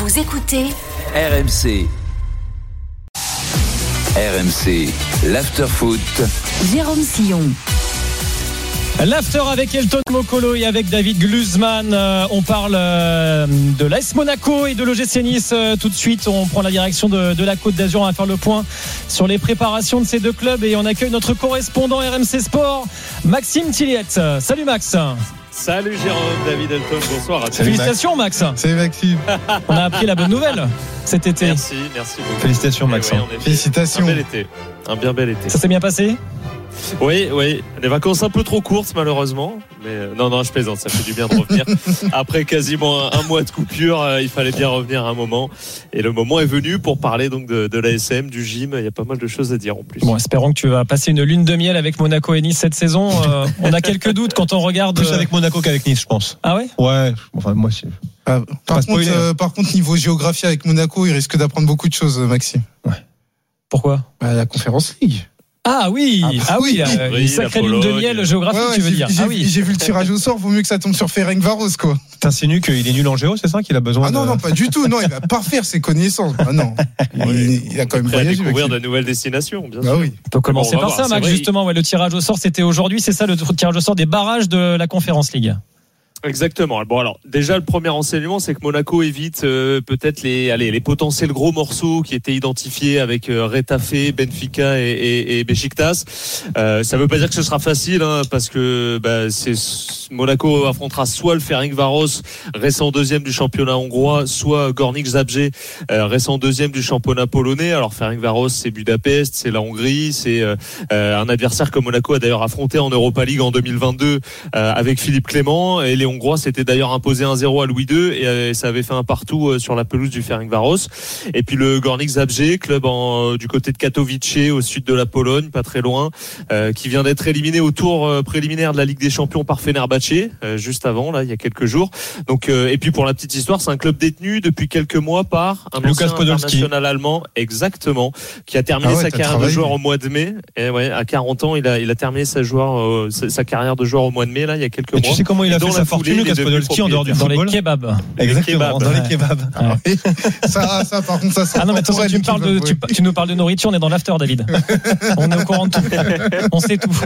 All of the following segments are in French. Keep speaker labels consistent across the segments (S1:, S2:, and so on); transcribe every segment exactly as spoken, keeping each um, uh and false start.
S1: Vous écoutez
S2: R M C. R M C, l'after-foot.
S1: Jérôme Sillon.
S3: L'after avec Elton Mokolo et avec David Gluzman. Euh, on parle euh, de l'A S Monaco et de l'O G C Nice. Euh, tout de suite, on prend la direction de, de la Côte d'Azur. On va faire le point sur les préparations de ces deux clubs et on accueille notre correspondant R M C Sport, Maxime Tilliette. Salut Max.
S4: Salut Jérôme, David Elton, bonsoir à tous.
S3: Félicitations Max.
S5: Salut Maxime.
S3: On a appris la bonne nouvelle cet été.
S4: Merci, merci beaucoup.
S5: Félicitations Max.
S4: Oui,
S5: Félicitations.
S4: Un bel été, un bien bel été.
S3: Ça s'est bien passé ?
S4: Oui, oui, les vacances un peu trop courtes malheureusement, mais euh, non, non, je plaisante, ça fait du bien de revenir. Après quasiment un, un mois de coupure, euh, il fallait bien revenir un moment, et le moment est venu pour parler donc de, de l'A S M, du gym. Il y a pas mal de choses à dire en plus.
S3: Bon, espérons que tu vas passer une lune de miel avec Monaco et Nice cette saison. Euh, on a quelques doutes quand on regarde.
S5: Plus avec Monaco qu'avec Nice, je pense.
S3: Ah ouais ?
S5: Ouais, enfin moi c'est.
S6: Ah, par, contre, euh, par contre, niveau géographie avec Monaco, il risque d'apprendre beaucoup de choses, Maxime.
S3: Ouais. Pourquoi ?
S6: Bah, la Conférence League.
S3: Ah oui, ah, bah, ah oui,
S4: oui,
S3: euh, une sacrée lune de miel géographique,
S6: ouais, ouais,
S3: tu veux
S6: j'ai,
S3: dire.
S6: J'ai,
S3: ah oui.
S6: j'ai vu le tirage au sort, vaut mieux que ça tombe sur Ferencváros, quoi.
S5: T'insinues qu'il est nul en géo, c'est ça qu'il a besoin
S6: Ah non,
S5: de...
S6: non, pas du tout. Non, il va parfaire ses connaissances. Ah non. Il, il a quand même
S4: Prêt à
S6: voyagé.
S4: découvrir de nouvelles destinations, bien
S6: bah
S4: sûr.
S6: oui.
S3: On peut commencer
S4: bon, on
S3: par
S4: va
S3: ça,
S4: voir,
S3: Max,
S4: vrai,
S3: justement. Ouais, le tirage au sort, c'était aujourd'hui, c'est ça, le tirage au sort des barrages de la Conference League.
S4: Exactement. Bon alors déjà le premier renseignement c'est que Monaco évite euh, peut-être les allez les potentiels gros morceaux qui étaient identifiés avec euh, Retafe, Benfica et, et, et Beşiktaş. Euh, ça veut pas dire que ce sera facile hein, parce que bah, c'est Monaco affrontera soit le Ferencváros récent deuxième du championnat hongrois, soit Gornik Zabrze euh, récent deuxième du championnat polonais. Alors Ferencváros c'est Budapest, c'est la Hongrie, c'est euh, un adversaire que Monaco a d'ailleurs affronté en Europa League en deux mille vingt-deux euh, avec Philippe Clément, et les Hongrois s'était d'ailleurs imposé un zéro à Louis deux et euh, ça avait fait un partout sur la pelouse du Ferencváros. Et puis le Gornik Zabrze, club en, euh, du côté de Katowice au sud de la Pologne, pas très loin, euh, qui vient d'être éliminé au tour euh, préliminaire de la Ligue des Champions par Fenerbahçe euh, juste avant là il y a quelques jours. Donc euh, et puis pour la petite histoire, c'est un club détenu depuis quelques mois par un
S5: Lucas
S4: ancien
S5: Podolski,
S4: international allemand, exactement, qui a terminé
S6: ah ouais,
S4: sa carrière
S6: travaillé.
S4: de joueur au mois de mai. Et ouais, à quarante ans, il a il a terminé sa joueur euh, sa, sa carrière de joueur au mois de mai là il y a quelques
S5: Et
S4: mois.
S5: tu sais comment il a
S4: Et
S5: fait
S4: dans
S5: sa
S4: la
S5: fortune,
S4: foulée, il est
S5: Lucas
S4: devenu
S5: Podolski, en dehors du
S3: Dans les
S5: football.
S3: kebabs.
S5: Exactement,
S4: kebabs.
S5: dans les kebabs.
S3: Ouais.
S6: Ça, ça, par contre, ça sent.
S3: Ah non, mais attention, tu, me parles de, tu, tu nous parles de nourriture, on est dans l'after, David. On est au courant de tout. On sait tout.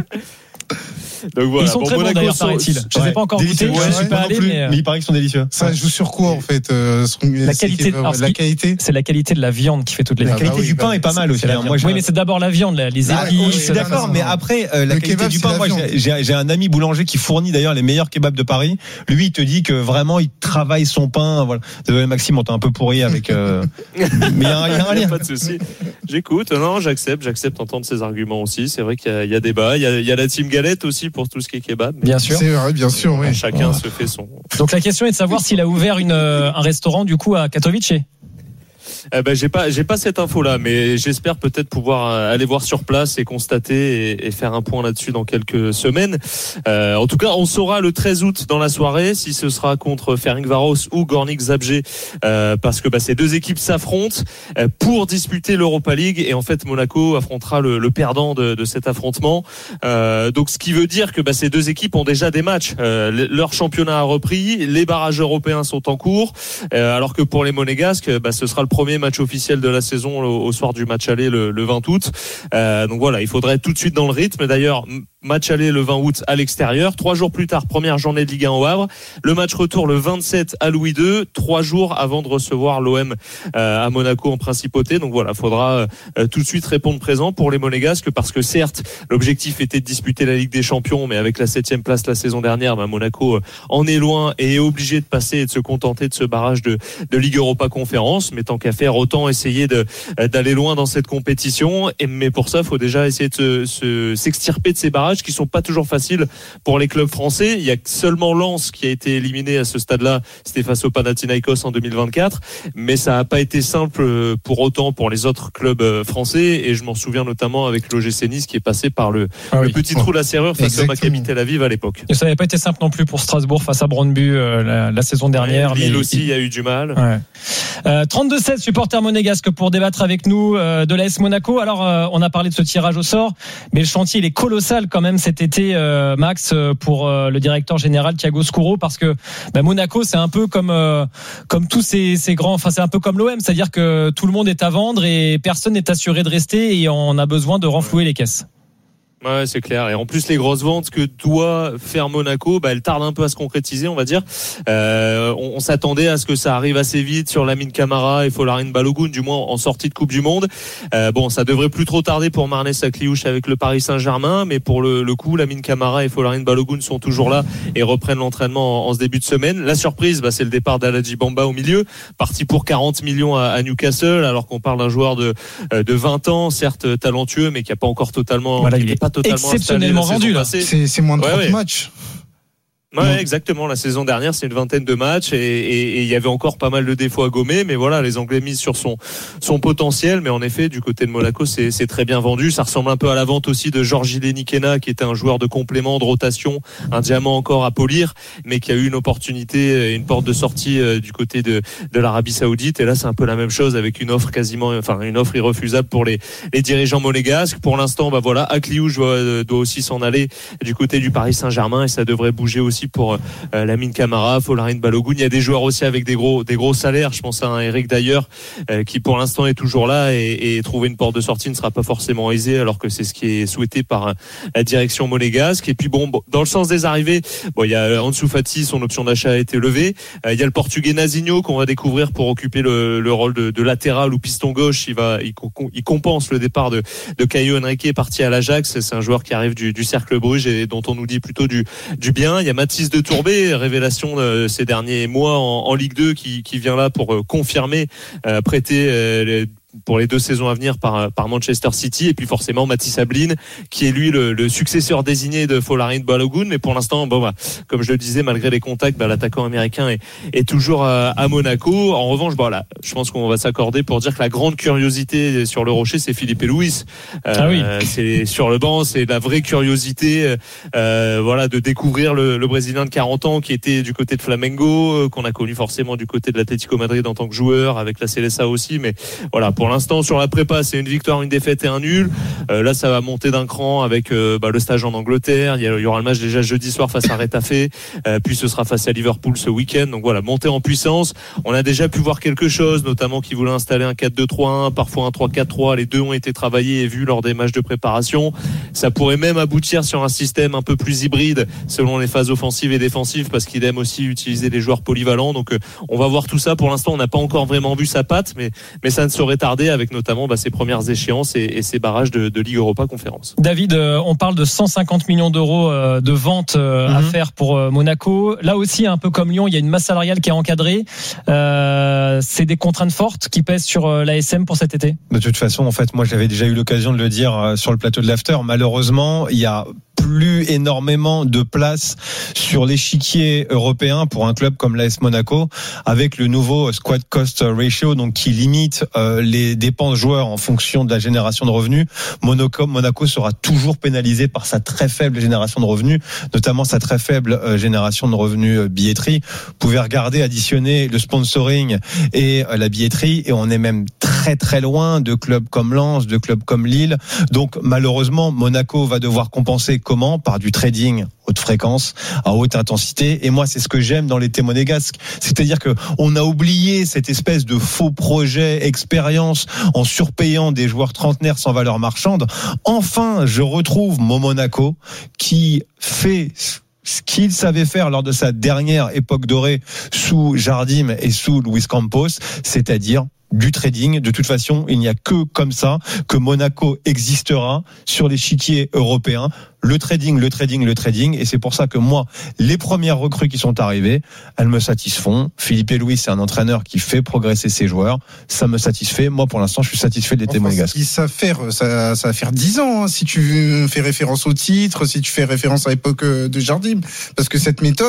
S4: Donc voilà,
S3: Ils sont
S4: bon,
S3: très bons
S4: Monaco
S3: d'ailleurs,
S4: sont-
S3: paraît-il. Je ne les ai pas encore goûtés,
S5: Délicieux.
S3: je ne
S5: Ouais,
S3: suis pas
S5: moi non
S3: allé,
S5: plus,
S3: mais.
S5: mais il paraît qu'ils sont délicieux.
S6: Ça joue sur quoi, en fait euh,
S3: La qualité, alors,
S6: La qualité.
S3: C'est la qualité de la viande qui fait toutes les
S5: La
S6: Ah
S3: différences.
S5: qualité
S6: bah oui,
S5: du pain
S6: bah,
S5: est pas mal aussi.
S3: C'est la
S5: hein.
S3: viande.
S5: Moi, j'ai
S3: Oui,
S5: un-
S3: mais c'est d'abord la viande, là, les
S5: Ah,
S3: épices.
S5: je suis d'accord, mais après, euh, la
S6: Le
S5: qualité
S6: kebab,
S5: du
S6: c'est
S5: pain,
S6: la
S5: moi,
S6: viande.
S5: j'ai, j'ai, j'ai un ami boulanger qui fournit d'ailleurs les meilleurs kebabs de Paris. Lui, il te dit que vraiment, il travaille son pain. Voilà. Désolé, Maxime, on t'a un peu pourri avec. Euh... mais il y a un, il y a un
S4: Il y a
S5: lien.
S4: pas de souci. J'écoute. Non, j'accepte. J'accepte d'entendre ces arguments aussi. C'est vrai qu'il y a, il y a débat. Il y a, il y a la team galette aussi pour tout ce qui est kebab. Mais
S3: Bien sûr.
S6: C'est vrai, bien sûr, oui.
S4: chacun se fait son.
S3: Donc la question est de savoir s'il a ouvert une, euh, un restaurant du coup à Katowice.
S4: Eh ben, j'ai pas, j'ai pas cette info-là, mais j'espère peut-être pouvoir aller voir sur place et constater et, et faire un point là-dessus dans quelques semaines. Euh, en tout cas, on saura le treize août dans la soirée si ce sera contre Ferencváros ou Gornik Zabrze, euh, parce que bah, ces deux équipes s'affrontent euh, pour disputer l'Europa League, et en fait Monaco affrontera le, le perdant de, de cet affrontement. Euh, donc, ce qui veut dire que bah, ces deux équipes ont déjà des matchs. Euh, leur championnat a repris, les barrages européens sont en cours, euh, alors que pour les Monégasques, bah, ce sera le premier match officiel de la saison au, au soir du match aller le, le vingt août. Euh, donc voilà, il faudrait être tout de suite dans le rythme. D'ailleurs, match aller le vingt août à l'extérieur. Trois jours plus tard, première journée de Ligue un au Havre. Le match retour le vingt-sept à Louis deux. Trois jours avant de recevoir l'O M euh, à Monaco en principauté. Donc voilà, il faudra euh, tout de suite répondre présent pour les Monégasques, parce que certes, l'objectif était de disputer la Ligue des Champions, mais avec la septième place la saison dernière, bah, Monaco euh, en est loin et est obligé de passer et de se contenter de ce barrage de, de Ligue Europa Conférence. Mais tant qu'à faire, autant essayer de, d'aller loin dans cette compétition. Et, mais pour ça, il faut déjà essayer de se, se, s'extirper de ces barrages qui sont pas toujours faciles pour les clubs français. Il y a seulement Lens qui a été éliminé à ce stade-là. C'était face au Panathinaikos en deux mille vingt-quatre. Mais ça n'a pas été simple pour autant pour les autres clubs français. Et je m'en souviens notamment avec l'O G C Nice qui est passé par le,
S3: Ah oui.
S4: le petit trou de la serrure face
S6: Exactement.
S4: au Maccabi Tel Aviv à l'époque.
S3: Et ça n'avait pas été simple non plus pour Strasbourg face à Brøndby euh, la, la saison dernière.
S4: Lille
S3: mais
S4: aussi,
S3: il
S4: il y a eu du mal.
S3: Ouais. Euh, trente-deux seize, supporter monégasque pour débattre avec nous euh, de l'A S Monaco. Alors, euh, on a parlé de ce tirage au sort, mais le chantier il est colossal quand même cet été, euh, Max, pour euh, le directeur général Thiago Scuro, parce que bah, Monaco, c'est un peu comme euh, comme tous ces, ces grands, enfin c'est un peu comme l'O M, c'est-à-dire que tout le monde est à vendre et personne n'est assuré de rester et on a besoin de renflouer les caisses.
S4: Ouais, c'est clair. Et en plus, les grosses ventes que doit faire Monaco, bah, elles tardent un peu à se concrétiser, on va dire. Euh, on, on s'attendait à ce que ça arrive assez vite sur Lamine Camara et Folarin Balogun, du moins en sortie de Coupe du Monde. Euh, bon, ça devrait plus trop tarder pour Marnès Sakliouche avec le Paris Saint-Germain, mais pour le, le coup, Lamine Camara et Folarin Balogun sont toujours là et reprennent l'entraînement en, en ce début de semaine. La surprise, bah, c'est le départ d'Aladji Bamba au milieu, parti pour quarante millions à, à Newcastle, alors qu'on parle d'un joueur de, de vingt ans, certes talentueux, mais qui a pas encore totalement,
S3: voilà,
S4: il est pas totalement
S3: exceptionnellement vendu là.
S6: C'est, c'est moins de
S4: ouais,
S6: trente
S4: ouais.
S6: matchs.
S4: Ouais, ouais, exactement. La saison dernière, c'est une vingtaine de matchs et il y avait encore pas mal de défauts à gommer. Mais voilà, les Anglais misent sur son son potentiel. Mais en effet, du côté de Monaco, c'est c'est très bien vendu. Ça ressemble un peu à la vente aussi de Georges Nikena, qui était un joueur de complément, de rotation, un diamant encore à polir, mais qui a eu une opportunité, une porte de sortie du côté de de l'Arabie Saoudite. Et là, c'est un peu la même chose avec une offre quasiment, enfin une offre irrefusable pour les les dirigeants monégasques. Pour l'instant, bah voilà, Akliouche doit, doit aussi s'en aller du côté du Paris Saint-Germain et ça devrait bouger aussi pour euh, Lamine Camara, Folarin Balogun. Il y a des joueurs aussi avec des gros des gros salaires. Je pense à un Eric d'ailleurs euh, qui pour l'instant est toujours là et, et trouver une porte de sortie ne sera pas forcément aisé alors que c'est ce qui est souhaité par la direction monégasque. Et puis bon, bon dans le sens des arrivées, bon il y a Ansu Fati, son option d'achat a été levée. Euh, il y a le Portugais Nazinho qu'on va découvrir pour occuper le, le rôle de, de latéral ou piston gauche. Il va il, il compense le départ de de Caio Henrique parti à l'Ajax. C'est un joueur qui arrive du, du Cercle Bruges et dont on nous dit plutôt du du bien. Il y a Mathis de Tourbé, révélation de ces derniers mois en, en Ligue deux, qui, qui vient là pour confirmer, euh, prêter euh, les pour les deux saisons à venir par, par Manchester City. Et puis forcément Mathis Ablin qui est lui le, le successeur désigné de Folarin Balogun. Mais pour l'instant, bon, bah, comme je le disais, malgré les contacts, bah, l'attaquant américain est, est toujours à, à Monaco. En revanche, voilà, je pense qu'on va s'accorder pour dire que la grande curiosité sur le rocher, c'est Filipe Luis. Euh,
S3: ah oui.
S4: C'est sur le banc, c'est la vraie curiosité, euh, voilà, de découvrir le, le Brésilien de quarante ans qui était du côté de Flamengo, euh, qu'on a connu forcément du côté de l'Atlético Madrid en tant que joueur, avec la Célessa aussi. Mais voilà, pour l'instant, sur la prépa, c'est une victoire, une défaite et un nul. Euh, là, ça va monter d'un cran avec euh, bah, le stage en Angleterre. Il y, a, il y aura le match déjà jeudi soir face à Retafe. Euh, puis ce sera face à Liverpool ce week-end. Donc voilà, monter en puissance. On a déjà pu voir quelque chose, notamment qui voulait installer un quatre deux trois un, parfois un trois quatre trois. Les deux ont été travaillés et vus lors des matchs de préparation. Ça pourrait même aboutir sur un système un peu plus hybride selon les phases offensives et défensives, parce qu'il aime aussi utiliser des joueurs polyvalents. Donc euh, on va voir tout ça. Pour l'instant, on n'a pas encore vraiment vu sa patte, mais, mais ça ne saurait tarder avec notamment bah, ses premières échéances et, et ses barrages de, de Ligue Europa Conférence.
S3: David, euh, on parle de cent cinquante millions d'euros euh, de vente euh, mm-hmm. à faire pour euh, Monaco. Là aussi, un peu comme Lyon, il y a une masse salariale qui est encadrée. Euh, c'est des contraintes fortes qui pèsent sur euh, l'A S M pour cet été.
S5: De toute façon, en fait, moi j'avais déjà eu l'occasion de le dire euh, sur le plateau de l'After. Malheureusement, il y a plus énormément de place sur l'échiquier européen pour un club comme l'A S Monaco, avec le nouveau squad cost ratio, donc qui limite euh, les dépenses joueurs en fonction de la génération de revenus. Monaco, Monaco sera toujours pénalisé par sa très faible génération de revenus, notamment sa très faible euh, génération de revenus euh, billetterie. Vous pouvez regarder, additionner le sponsoring et euh, la billetterie, et on est même très très loin de clubs comme Lens, de clubs comme Lille. Donc malheureusement, Monaco va devoir compenser. Comment ? Par du trading haute fréquence, à haute intensité. Et moi, c'est ce que j'aime dans l'été monégasque. C'est-à-dire que on a oublié cette espèce de faux projet expérience en surpayant des joueurs trentenaires sans valeur marchande. Enfin, je retrouve mon Monaco qui fait ce qu'il savait faire lors de sa dernière époque dorée sous Jardim et sous Luis Campos, c'est-à-dire du trading. De toute façon, il n'y a que comme ça que Monaco existera sur l'échiquier européen. Le trading, le trading, le trading. Et c'est pour ça que moi, les premières recrues qui sont arrivées, elles me satisfont. Philippe Luis, c'est un entraîneur qui fait progresser ses joueurs. Ça me satisfait. Moi, pour l'instant, je suis satisfait de l'été
S6: enfin,
S5: monégasque.
S6: Ce qu'ils savent faire, ça, ça va faire dix ans, hein, si tu fais référence au titre, si tu fais référence à l'époque de Jardim. Parce que cette méthode,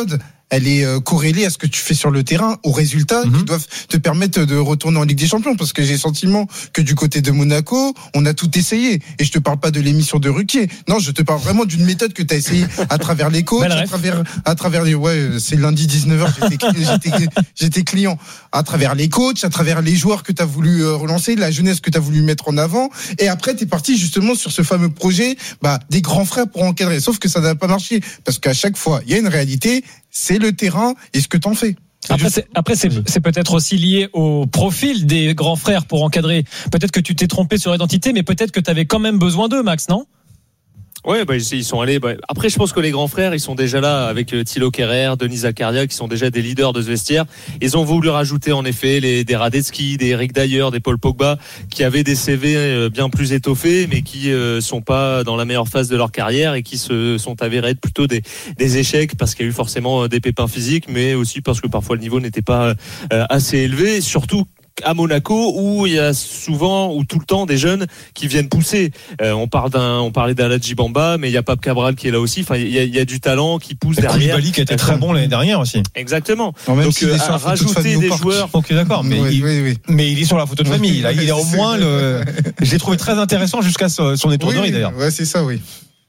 S6: elle est euh, corrélée à ce que tu fais sur le terrain, aux résultats mm-hmm. qui doivent te permettre de retourner en Ligue des Champions. Parce que j'ai le sentiment que du côté de Monaco, on a tout essayé. Et je te parle pas de l'émission de Ruquier. Non, je te parle vraiment d'une méthode que tu as essayé à travers les coachs, à travers, à travers les, ouais, c'est lundi dix-neuf heures, j'étais, j'étais, j'étais client. À travers les coachs, à travers les joueurs que tu as voulu relancer, la jeunesse que tu as voulu mettre en avant. Et après, tu es parti justement sur ce fameux projet, bah, des grands frères pour encadrer. Sauf que ça n'a pas marché. Parce qu'à chaque fois, il y a une réalité, c'est le terrain et ce que t'en fais.
S3: C'est après, c'est, après c'est, c'est peut-être aussi lié au profil des grands frères pour encadrer. Peut-être que tu t'es trompé sur l'identité, mais peut-être que tu avais quand même besoin d'eux, Max, non ?
S4: Ouais, bah, ils sont allés. Bah, après, je pense que les grands frères, ils sont déjà là avec Thilo Kehrer, Denis Zakaria, qui sont déjà des leaders de ce vestiaire. Ils ont voulu rajouter en effet les, des Radetzky, des Eric Dyer, des Paul Pogba, qui avaient des C V bien plus étoffés, mais qui euh, sont pas dans la meilleure phase de leur carrière et qui se sont avérés être plutôt des, des échecs parce qu'il y a eu forcément des pépins physiques, mais aussi parce que parfois le niveau n'était pas euh, assez élevé. Et surtout à Monaco où il y a souvent ou tout le temps des jeunes qui viennent pousser. Euh, on parle d'un, on parlait d'Aladji Bamba, mais il y a Pape Cabral qui est là aussi. Enfin, il y a, il y a du talent qui pousse et derrière.
S5: Koulibaly qui était très bon l'année dernière aussi.
S4: Exactement.
S6: Non, même
S4: donc
S6: si
S4: euh, à rajouter des joueurs.
S5: Ok, d'accord. Mais,
S6: oui,
S5: il,
S6: oui, oui.
S5: mais il est sur la photo de famille. Là, il est au moins le. Je l'ai trouvé très intéressant jusqu'à son étourderie
S6: oui,
S5: d'ailleurs.
S6: Ouais, c'est ça, oui.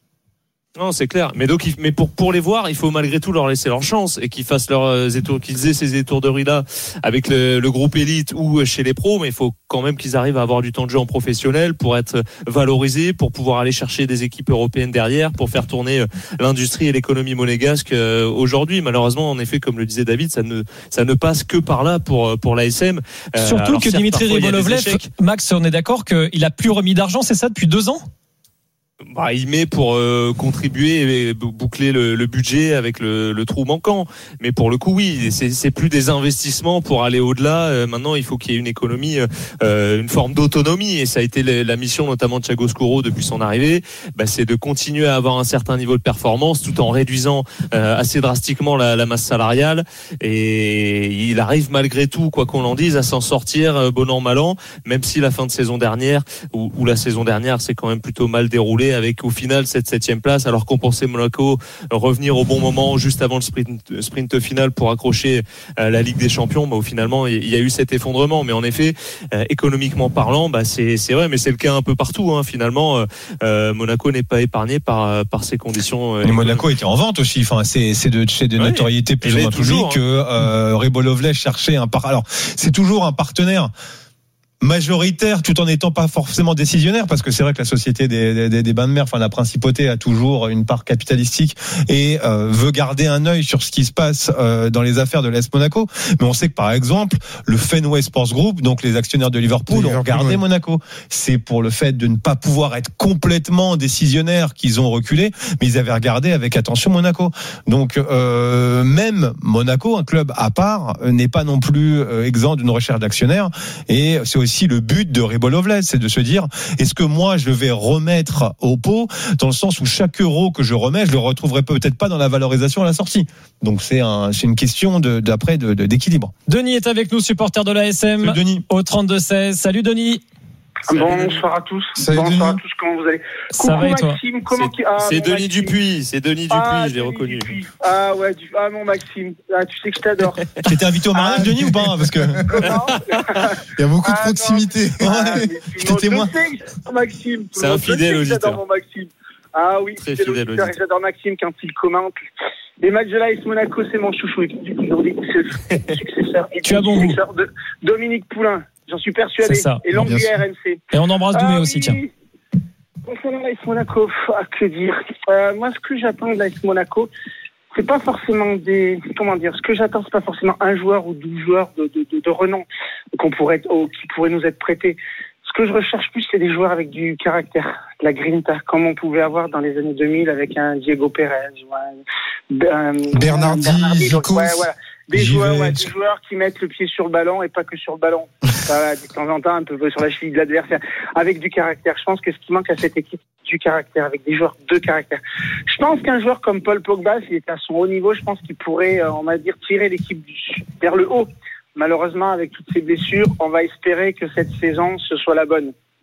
S4: Non, c'est clair. Mais donc, mais pour pour les voir, il faut malgré tout leur laisser leur chance et qu'ils fassent leurs étours, qu'ils aient ces étourderies là avec le, le groupe élite ou chez les pros. Mais il faut quand même qu'ils arrivent à avoir du temps de jeu en professionnel pour être valorisés, pour pouvoir aller chercher des équipes européennes derrière, pour faire tourner l'industrie et l'économie monégasque aujourd'hui. Malheureusement, en effet, comme le disait David, ça ne ça ne passe que par là pour pour l'A S M.
S3: Surtout Alors, que certes, Dimitri Ribolovlev, Max, on est d'accord qu'il a plus remis d'argent, c'est ça, depuis deux ans?
S4: Bah, il met pour euh, contribuer et boucler le, le budget avec le, le trou manquant. Mais pour le coup, oui, c'est, c'est plus des investissements pour aller au-delà. Euh, maintenant, il faut qu'il y ait une économie, euh, une forme d'autonomie. Et ça a été la, la mission notamment de Thiago Scuro depuis son arrivée. Bah, c'est de continuer à avoir un certain niveau de performance tout en réduisant euh, assez drastiquement la, la masse salariale. Et il arrive malgré tout, quoi qu'on en dise, à s'en sortir bon an mal an. Même si la fin de saison dernière ou, ou la saison dernière, c'est quand même plutôt mal déroulé. Avec au final cette septième place, alors qu'on pensait Monaco revenir au bon moment juste avant le sprint, sprint final pour accrocher euh, la Ligue des Champions. Bah, au finalement il y a eu cet effondrement, mais en effet euh, économiquement parlant, bah c'est c'est vrai, mais c'est le cas un peu partout. Hein, finalement, euh, Monaco n'est pas épargné par par ces conditions. Euh,
S5: mais Monaco était en vente aussi. Enfin, c'est c'est de c'est de ouais, notoriété plus ou moins publique que euh, Ribolovlev cherchait un par. Alors c'est toujours un partenaire majoritaire tout en n'étant pas forcément décisionnaire, parce que c'est vrai que la société des, des, des bains de mer, enfin la principauté a toujours une part capitalistique et euh, veut garder un œil sur ce qui se passe euh, dans les affaires de l'A S Monaco. Mais on sait que par exemple le Fenway Sports Group, donc les actionnaires de Liverpool, Liverpool ont regardé ouais. Monaco. C'est pour le fait de ne pas pouvoir être complètement décisionnaire qu'ils ont reculé, mais ils avaient regardé avec attention Monaco. Donc euh, même Monaco, un club à part, n'est pas non plus euh, exempt d'une recherche d'actionnaires, et c'est aussi Aussi le but de Ribolovlev, c'est de se dire, est-ce que moi je vais remettre au pot, dans le sens où chaque euro que je remets, je le retrouverai peut-être pas dans la valorisation à la sortie. Donc c'est un, c'est une question de, d'après de, de, d'équilibre.
S3: Denis est avec nous, supporter de l'A S M.
S5: Salut Denis.
S3: Au trente-deux seize. Salut Denis.
S1: Salut. Bonsoir à tous.
S6: Salut
S1: Bonsoir
S6: Denis.
S1: à tous. Comment vous allez?
S3: Ça
S1: Coucou
S3: va et toi?
S1: Maxime. Comment
S4: c'est,
S1: qui... ah,
S4: c'est Denis
S1: Maxime.
S4: Dupuis. C'est Denis Dupuis.
S1: Ah,
S4: je l'ai
S1: Denis
S4: reconnu.
S1: Dupuis. Ah ouais. Du... Ah non Maxime. Ah, tu sais que je t'adore.
S5: T'étais invité au mariage, ah, Denis, ou pas? Parce que
S6: il y a beaucoup de ah, proximité.
S1: Ah,
S5: J'étais témoin.
S1: Maxime.
S4: C'est un fidèle auditeur.
S1: J'adore mon Maxime. Ah oui.
S4: Très fidèle auditeur.
S1: J'adore Maxime quand il commente. Les matchs de l'A S Monaco, c'est mon chouchou. Aujourd'hui, c'est le successeur.
S3: Tu as bon goût.
S1: De Dominique Poulain. J'en suis persuadé.
S3: C'est ça.
S1: Et longue vie R M C.
S3: Et on embrasse Doumé
S1: ah,
S3: aussi,
S1: oui.
S3: tiens.
S1: Concernant l'A S Monaco, ah, que dire euh, Moi, ce que j'attends de l'A S Monaco, c'est pas forcément des... Comment dire Ce que j'attends, c'est pas forcément un joueur ou douze joueurs de, de, de, de renom qu'on pourrait être, oh, qui pourraient nous être prêtés. Ce que je recherche plus, c'est des joueurs avec du caractère, de la grinta, comme on pouvait avoir dans les années deux mille avec un Diego Pérez, un, un
S6: Bernardi, Zico.
S1: Ouais, voilà. Des joueurs, ouais, des joueurs qui mettent le pied sur le ballon et pas que sur le ballon. Voilà, de temps en temps, un peu sur la cheville de l'adversaire, avec du caractère. Je pense que ce qui manque à cette équipe, c'est du caractère, avec des joueurs de caractère. Je pense qu'un joueur comme Paul Pogba, s'il était à son haut niveau, je pense qu'il pourrait, on va dire, tirer l'équipe vers le haut. Malheureusement, avec toutes ces blessures, on va espérer que cette saison, ce soit la bonne.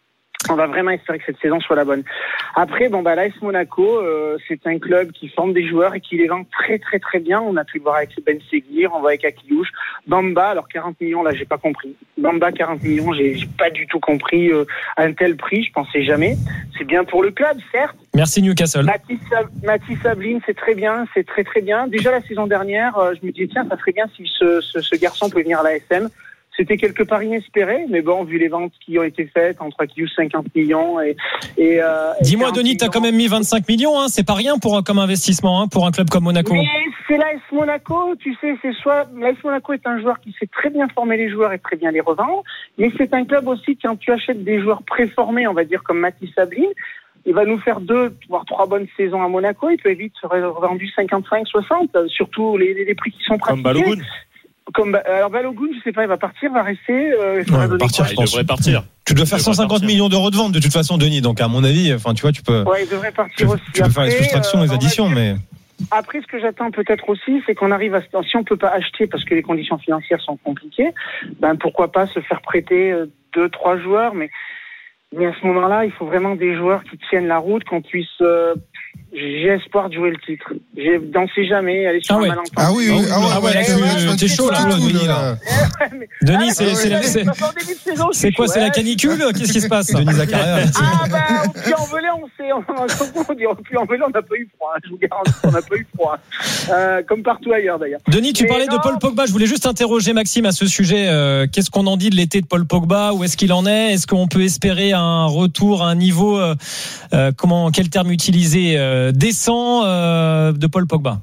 S1: On va vraiment espérer que cette saison soit la bonne. Après, bon, bah, l'A S Monaco, euh, c'est un club qui forme des joueurs et qui les vend très, très, très bien. On a pu le voir avec Ben Seguir, on voit avec Akilouche. Bamba, alors quarante millions, là, j'ai pas compris. Bamba, quarante millions, j'ai, j'ai pas du tout compris euh, un tel prix, je pensais jamais. C'est bien pour le club, certes.
S3: Merci Newcastle.
S1: Mathis, Mathis Sablin, c'est très bien, c'est très, très bien. Déjà, la saison dernière, euh, je me disais, tiens, ça serait bien si ce, ce, ce garçon peut venir à l'A S M. C'était quelque part inespéré, mais bon, vu les ventes qui ont été faites, entre Akilouche cinquante millions et... et euh,
S3: Dis-moi, Denis, t'as quand même mis vingt-cinq millions, hein, c'est pas rien pour, comme investissement, hein, pour un club comme Monaco.
S1: Mais c'est l'A S Monaco, tu sais, c'est soit... L'A S Monaco est un joueur qui sait très bien former les joueurs et très bien les revendre, mais c'est un club aussi, quand tu achètes des joueurs préformés, on va dire, comme Mathis Sablin, il va nous faire deux, voire trois bonnes saisons à Monaco, il peut vite se revendu cinquante-cinq, soixante, surtout les, les prix qui sont pratiqués.
S4: Comme Balogun.
S1: Comme, alors Balogun, je sais pas, il va partir, va rester. Euh,
S5: non, il va partir,
S4: il devrait partir.
S5: Tu dois faire cent cinquante millions d'euros de vente de toute façon, Denis. Donc à mon avis, enfin tu vois, tu peux.
S1: Ouais, il devrait partir
S5: tu,
S1: aussi.
S5: Tu peux
S1: Après,
S5: faire les soustractions,
S1: euh,
S5: les additions, mais.
S1: Après, ce que j'attends peut-être aussi, c'est qu'on arrive à, si on peut pas acheter parce que les conditions financières sont compliquées, ben pourquoi pas se faire prêter deux, trois joueurs, mais mais à ce moment-là, il faut vraiment des joueurs qui tiennent la route, qu'on puisse. Euh, J'ai espoir de jouer le titre. J'ai dansé jamais, aller sur
S3: ah
S1: un
S3: ouais.
S1: malentendu.
S6: Ah oui, oui,
S3: ah ouais, ah ouais, là, tu, t'es chaud là, Denis. Là. Denis, c'est, c'est, la, c'est, c'est quoi, c'est la canicule? Qu'est-ce qui se passe?
S5: Denis Zakaria.
S1: Ah bah, au Puy-en-Velay, on s'est, on dit, au Puy-en-Velay, on n'a pas eu froid. Je vous garantis qu'on n'a pas eu froid. Euh, comme partout ailleurs d'ailleurs.
S3: Denis, tu
S1: Mais
S3: parlais
S1: non.
S3: de Paul Pogba. Je voulais juste interroger Maxime à ce sujet. Euh, qu'est-ce qu'on en dit de l'été de Paul Pogba? Où est-ce qu'il en est? Est-ce qu'on peut espérer un retour à un niveau, euh, euh, comment, quel terme utiliser, euh, décent euh, de Paul Pogba?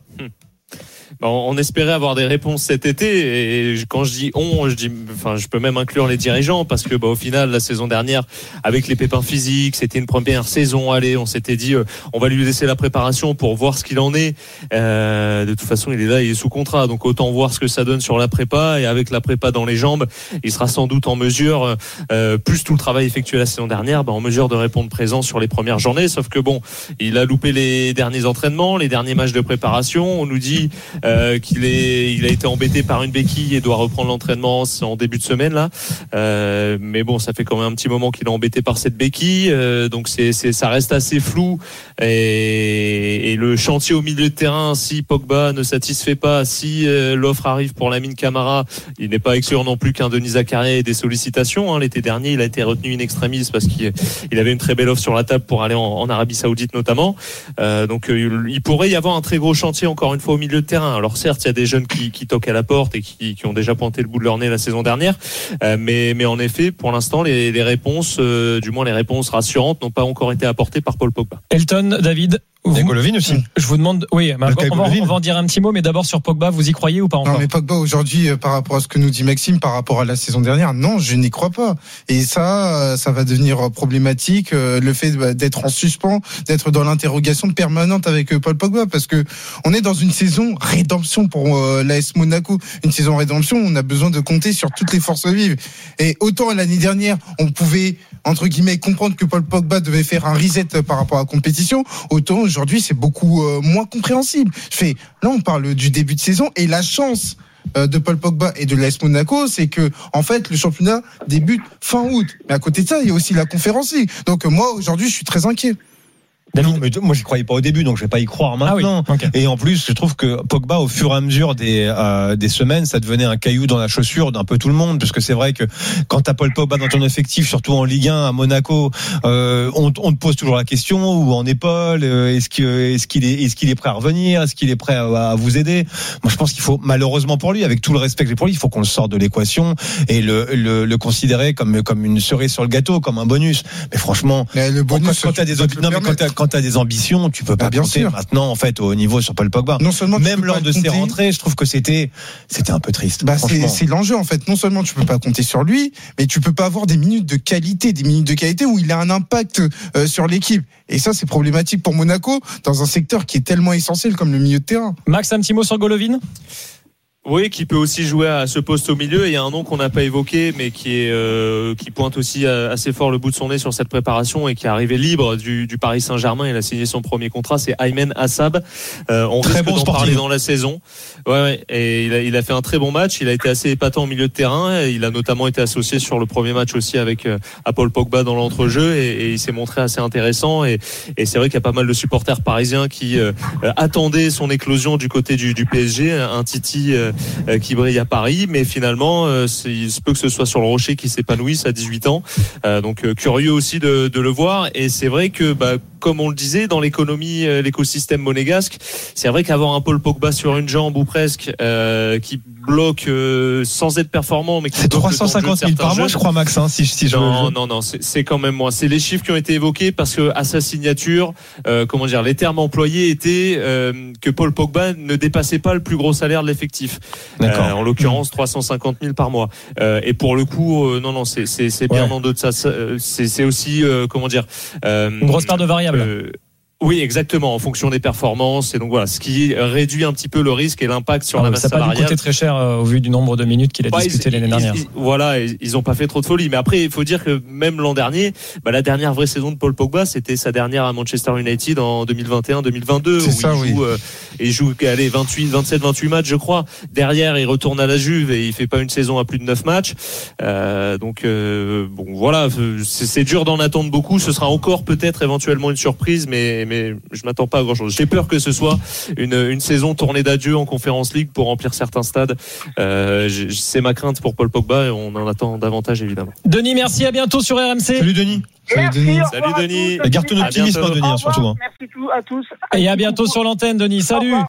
S4: On espérait avoir des réponses cet été, et quand je dis on, je dis, enfin, je peux même inclure les dirigeants, parce que bah, au final, la saison dernière, avec les pépins physiques, c'était une première saison. Allez, on s'était dit, euh, on va lui laisser la préparation pour voir ce qu'il en est. Euh, de toute façon, il est là, il est sous contrat, donc autant voir ce que ça donne sur la prépa, et avec la prépa dans les jambes, il sera sans doute en mesure, euh, plus tout le travail effectué la saison dernière, bah, en mesure de répondre présent sur les premières journées. Sauf que bon, il a loupé les derniers entraînements, les derniers matchs de préparation. On nous dit Euh, qu'il est, il a été embêté par une béquille et doit reprendre l'entraînement en début de semaine là. Euh, mais bon, ça fait quand même un petit moment qu'il est embêté par cette béquille, euh, donc c'est, c'est, ça reste assez flou. Et, et le chantier au milieu de terrain, si Pogba ne satisfait pas, si euh, l'offre arrive pour Lamine Camara, il n'est pas exclu non plus qu'un Denis Zakaria ait des sollicitations. Hein. L'été dernier, il a été retenu in extremis parce qu'il il avait une très belle offre sur la table pour aller en, en Arabie Saoudite notamment. Euh, donc euh, il pourrait y avoir un très gros chantier encore une fois au milieu de terrain. Alors certes, il y a des jeunes qui, qui toquent à la porte et qui, qui ont déjà pointé le bout de leur nez la saison dernière, euh, mais, mais en effet, pour l'instant, les, les réponses, euh, du moins les réponses rassurantes, n'ont pas encore été apportées par Paul Pogba.
S3: Elton, David.
S5: Il y a Golovin aussi.
S3: Je vous demande, oui, on va, on va en dire un petit mot, mais d'abord sur Pogba, vous y croyez ou pas encore?
S6: Non, mais Pogba aujourd'hui, euh, par rapport à ce que nous dit Maxime, par rapport à la saison dernière, non, je n'y crois pas. Et ça, euh, ça va devenir problématique, euh, le fait bah, d'être en suspens, d'être dans l'interrogation permanente avec euh, Paul Pogba, parce que on est dans une saison rédemption pour euh, l'A S Monaco, une saison rédemption. On a besoin de compter sur toutes les forces vives. Et autant l'année dernière, on pouvait entre guillemets comprendre que Paul Pogba devait faire un reset par rapport à la compétition, autant aujourd'hui c'est beaucoup euh, moins compréhensible. Je fais, là on parle du début de saison et la chance euh, de Paul Pogba et de l'A S Monaco, c'est que en fait le championnat débute fin août. Mais à côté de ça, il y a aussi la Conférence League. Donc euh, moi aujourd'hui, je suis très inquiet.
S5: Non, mais moi j'y croyais pas au début, donc je vais pas y croire maintenant.
S3: Ah oui, okay.
S5: Et en plus, je trouve que Pogba, au fur et à mesure des euh, des semaines, ça devenait un caillou dans la chaussure d'un peu tout le monde, parce que c'est vrai que quand t'as Paul Pogba dans ton effectif, surtout en Ligue un à Monaco, euh, on, on te pose toujours la question où en est Paul, euh, est-ce que est-ce qu'il est est-ce qu'il est prêt à revenir, est-ce qu'il est prêt à, à vous aider. Moi, je pense qu'il faut, malheureusement pour lui, avec tout le respect que j'ai pour lui, il faut qu'on le sorte de l'équation et le le, le considérer comme comme une cerise sur le gâteau, comme un bonus. Mais franchement,
S6: mais le bonus,
S5: quand, quand t'as des non, mais quand t'as, quand t'as des ambitions, tu peux pas
S6: bah, bien
S5: compter
S6: sûr.
S5: maintenant en fait au niveau sur Paul Pogba.
S6: Non seulement
S5: même lors de ses rentrées, je trouve que c'était c'était un peu triste.
S6: Bah c'est, c'est l'enjeu en fait. Non seulement tu peux pas compter sur lui, mais tu peux pas avoir des minutes de qualité, des minutes de qualité où il a un impact euh, sur l'équipe. Et ça c'est problématique pour Monaco dans un secteur qui est tellement essentiel comme le milieu de terrain.
S3: Max, un petit mot sur Golovin.
S4: Oui, qui peut aussi jouer à ce poste au milieu. Il y a un nom qu'on n'a pas évoqué, mais qui est euh, qui pointe aussi assez fort le bout de son nez sur cette préparation et qui est arrivé libre du, du Paris Saint-Germain. Il a signé son premier contrat, c'est Aymen Assab. Euh, on
S5: très
S4: risque
S5: bon
S4: d'en
S5: sportif
S4: parler dans la saison. Ouais, ouais. Et il a, il a fait un très bon match. Il a été assez épatant au milieu de terrain. Il a notamment été associé sur le premier match aussi avec euh, à Paul Pogba dans l'entrejeu et, et il s'est montré assez intéressant. Et, et c'est vrai qu'il y a pas mal de supporters parisiens qui euh, attendaient son éclosion du côté du, du P S G, un Titi euh, qui brille à Paris, mais finalement euh, il se peut que ce soit sur le rocher qui s'épanouisse à dix-huit ans, euh, donc euh, curieux aussi de, de le voir. Et c'est vrai que bah, comme on le disait, dans l'économie, euh, l'écosystème monégasque, c'est vrai qu'avoir un Paul Pogba sur une jambe ou presque, euh, qui bloque euh, sans être performant, mais qui
S5: c'est
S4: bloque
S5: trois cent cinquante mille par mois, je crois, Max, hein, si, si je
S4: non, non, non, c'est, c'est quand même moins. C'est les chiffres qui ont été évoqués parce que à sa signature, euh, comment dire, les termes employés étaient euh, que Paul Pogba ne dépassait pas le plus gros salaire de l'effectif.
S5: D'accord.
S4: Euh, en l'occurrence, trois cent cinquante mille par mois. Euh, et pour le coup, euh, non, non, c'est, c'est, c'est bien
S5: ouais.
S4: en deux de ça. C'est, c'est aussi, euh, comment dire, euh,
S3: une grosse part de variables.
S4: Euh, Oui, exactement, en fonction des performances. Et donc voilà, ce qui réduit un petit peu le risque et l'impact sur
S3: ah,
S4: la masse
S3: ça n'a pas dû
S4: salariale.
S3: coûter très cher euh, au vu du nombre de minutes qu'il a
S4: bah,
S3: disputé
S4: ils,
S3: l'année
S4: ils,
S3: dernière.
S4: Ils, voilà, ils n'ont pas fait trop de folie. Mais après, il faut dire que même l'an dernier, bah, la dernière vraie saison de Paul Pogba, c'était sa dernière à Manchester United en deux mille vingt et un deux mille vingt-deux.
S6: C'est
S4: où
S6: ça,
S4: il
S6: oui.
S4: joue, euh, il joue allez, vingt-huit, vingt-sept, vingt-huit matchs, je crois. Derrière, il retourne à la Juve et il fait pas une saison à plus de neuf matchs. Euh, donc, euh, bon, voilà, c'est, c'est dur d'en attendre beaucoup. Ce sera encore peut-être éventuellement une surprise, mais, mais je m'attends pas à grand chose. J'ai peur que ce soit une, une saison tournée d'adieu en Conference League pour remplir certains stades. Euh, c'est ma crainte pour Paul Pogba et on en attend davantage évidemment.
S3: Denis, merci, à bientôt sur R M C.
S5: Salut Denis.
S6: Salut Denis.
S4: Salut Denis.
S5: Garde ton optimisme, Denis, hein, surtout.
S1: Merci à tous.
S3: Et à bientôt sur l'antenne, Denis. Salut.